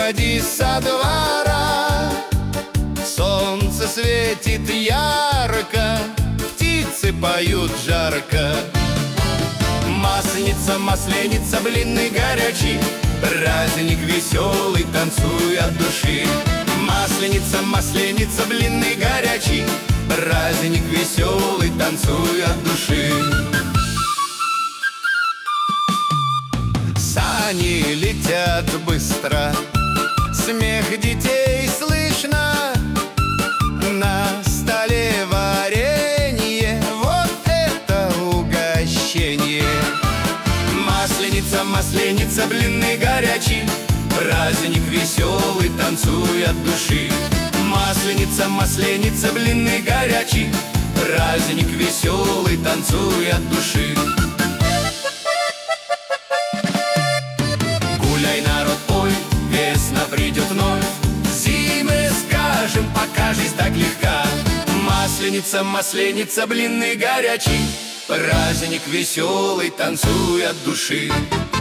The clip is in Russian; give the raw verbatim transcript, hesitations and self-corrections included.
выходи со двора. Солнце светит ярко, птицы поют жарко. Масленица, масленица, блины горячий, праздник веселый, танцуй от души. Масленица, масленица, блины горячий, праздник веселый, танцуй от души. Сани летят быстро, смех детей слышно, на столе варенье, вот это угощение. Масленица, масленица, блины горячий, праздник веселый, танцуй от души. Масленица, масленица, блины горячий, праздник веселый, танцуй от души. Гуляй, народ, пой, весна придет вновь, зимы скажем, пока жизнь так легка. Масленица, масленица, блины горячий, праздник веселый, танцуй от души.